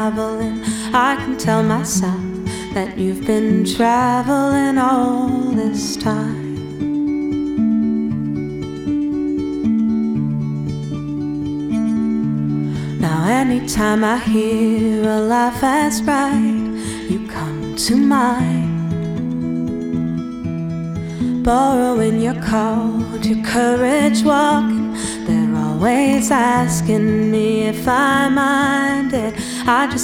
traveling. I can tell myself that you've been traveling all this time. Now anytime I hear a laugh as bright, you come to mind. Borrowing your coat, your courage walking, they're always asking me if I minded. I just